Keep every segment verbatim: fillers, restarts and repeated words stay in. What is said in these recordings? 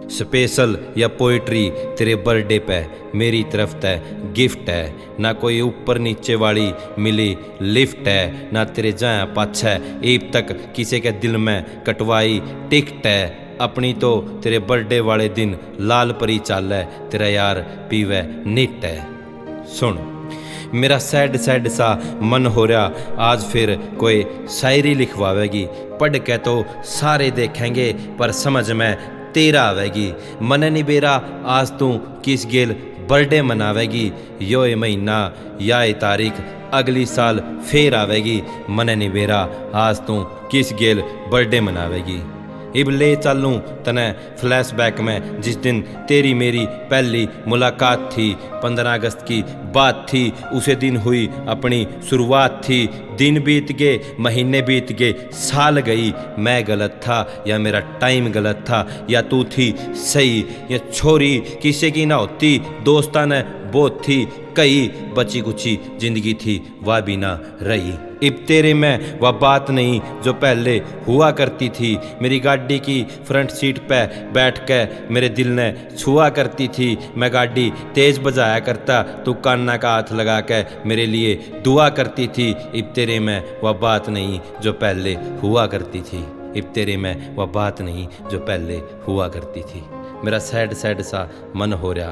Special या poetry तेरे birthday पे मेरी तरफ तय गिफ्ट है। ना कोई ऊपर नीचे वाली मिली लिफ्ट है, ना तेरे जाया पाछे ईब तक किसी के दिल में कटवाई टिकट है। अपनी तो तेरे बर्थडे वाले दिन लाल परी चाल है, तेरा यार पीवे निट है। सुन मेरा सैड सैड सा मन हो रहा, आज फिर कोई शायरी लिखवावेगी। पढ़ के तो सारे देखेंगे पर समझ में तेरा आवेगी। मन नहीं बेरा आज तू किस गेल बर्थडे मनावेगी। यो ये महीना या ये तारीख अगली साल फिर आवेगी। मन नहीं बेरा आज तू किस गेल बर्थडे मनावेगी। इब ले चलूँ तने फ्लैशबैक में जिस दिन तेरी मेरी पहली मुलाकात थी। पंद्रह अगस्त की बात थी, उसे दिन हुई अपनी शुरुआत थी। दिन बीत गए, महीने बीत गए, साल गई। मैं गलत था या मेरा टाइम गलत था, या तू थी सही। या छोरी किसी की ना होती, दोस्तान बहुत थी कई। बची कुची जिंदगी थी वह भी ना रही। इब तेरे में वह बात नहीं जो पहले हुआ करती थी। मेरी गाड़ी की फ्रंट सीट पे बैठ के मेरे दिल ने छुआ करती थी। मैं गाड़ी तेज बजाया करता, तू कान्ना का हाथ लगा के मेरे लिए दुआ करती थी। इब तेरे में वह बात नहीं जो पहले हुआ करती थी। इब तेरे में वह बात नहीं जो पहले हुआ करती थी। मेरा सैड सैड सा मन हो रहा,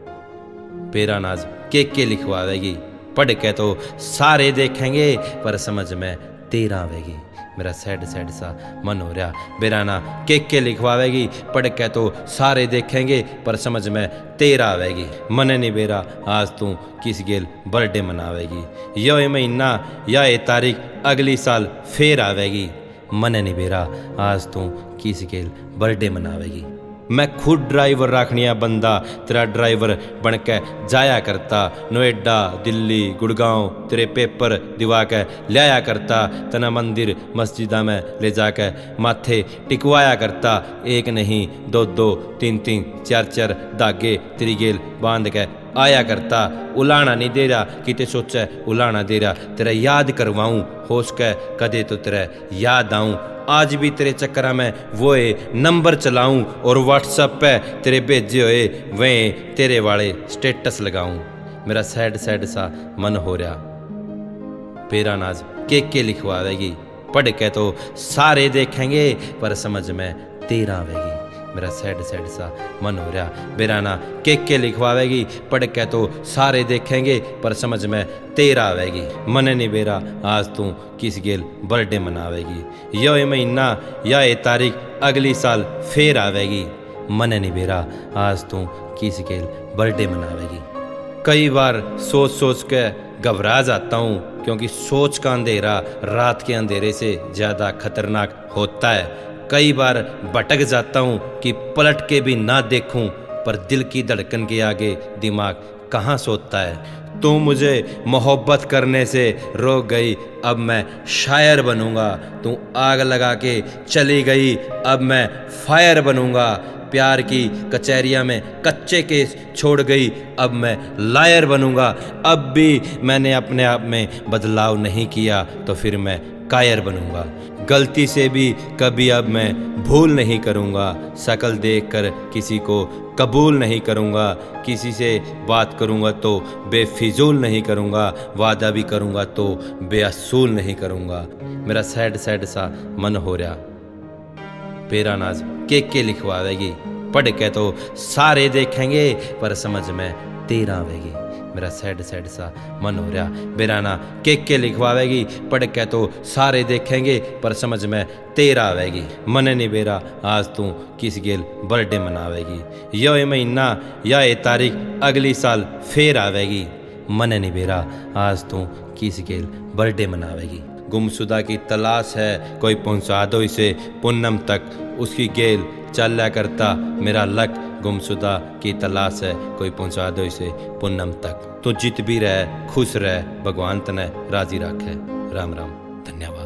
पेरा नाज के के लिखवावेगी। पढ़ के तो सारे देखेंगे पर समझ में तेरा आवेगी। मेरा सैड सैड सा मन हो रहा, बेराना के के लिखवावेगी। पढ़ के तो सारे देखेंगे पर समझ में तेरा आवेगी। मन नहीं बेरा आज तू किस गेल बर्थडे मनावेगी। यो ये महीना या ये तारीख अगली साल फिर आवेगी। मन नहीं बेरा आज तू किस गेल बर्थडे मनावेगी। मैं खुद ड्राइवर रखनिया बंदा तेरा ड्राइवर बन के जाया करता। नोएडा दिल्ली गुड़गांव तेरे पेपर दिवा के लाया करता। तना मंदिर मस्जिदा में ले जाके माथे टिकवाया करता। एक नहीं दो दो तीन तीन चार चार धागे तेरी गेल बांध के आया करता। उलाना नहीं दे रहा किते सोचा उलाना दे रहा, तेरा याद करवाऊँ होश के कदे तो तेरा याद आऊँ। आज भी तेरे चक्कर में वो नंबर चलाऊं और व्हाट्सएप पे तेरे भेजे हुए वह तेरे वाले स्टेटस लगाऊं। मेरा सैड सैड सा मन हो रहा, पेरा नाज के के लिखवावेगी। पढ़ के तो सारे देखेंगे पर समझ में तेरा आवेगी। मेरा सैड सैड सा मन हो रहा, बेराना के के लिखवावेगी। पढ़ के तो सारे देखेंगे पर समझ में तेरा आवेगी। मन नहीं बेरा आज तू किस गेल बर्थडे मनावेगी। यो ये महीना या ये तारीख अगली साल फिर आवेगी। मन नहीं बेरा आज तू किस गेल बर्थडे मनावेगी। कई बार सोच सोच के घबरा जाता हूँ, क्योंकि सोच का अंधेरा रात के अंधेरे से ज़्यादा खतरनाक होता है। कई बार भटक जाता हूँ कि पलट के भी ना देखूं, पर दिल की धड़कन के आगे दिमाग कहाँ सोता है। तू मुझे मोहब्बत करने से रोक गई, अब मैं शायर बनूंगा। तू आग लगा के चली गई, अब मैं फायर बनूंगा। प्यार की कचहरिया में कच्चे केस छोड़ गई, अब मैं लायर बनूंगा। अब भी मैंने अपने आप में बदलाव नहीं किया, तो फिर मैं कायर बनूंगा। गलती से भी कभी अब मैं भूल नहीं करूंगा। शक्ल देखकर किसी को कबूल नहीं करूंगा। किसी से बात करूंगा तो बेफिजूल नहीं करूंगा। वादा भी करूंगा तो बेअसूल नहीं करूंगा। मेरा सैड सैड सा मन हो रहा, पेरा नाज के के लिखवावेगी। पढ़ के तो सारे देखेंगे पर समझ में तेरा आवेगी। मेरा सैड सैड सा मन हो रहा, बेराना के के लिखवावेगी। पढ़ के तो सारे देखेंगे पर समझ में तेरा आवेगी। मन नहीं बेरा आज तू किस गेल बर्थडे मनावेगी। यो ये महीना या ये तारीख अगली साल फिर आवेगी। मन नहीं बेरा आज तू किस गेल बर्थडे मनावेगी। गुमशुदा की तलाश है, कोई पहुंचा दो इसे पूनम तक। उसकी गेल चला करता मेरा लक। गुमशुदा की तलाश है, कोई पहुंचा दो इसे पूनम तक। तो जित भी रहे खुश रहे, भगवान तने राजी रखे। राम राम, धन्यवाद।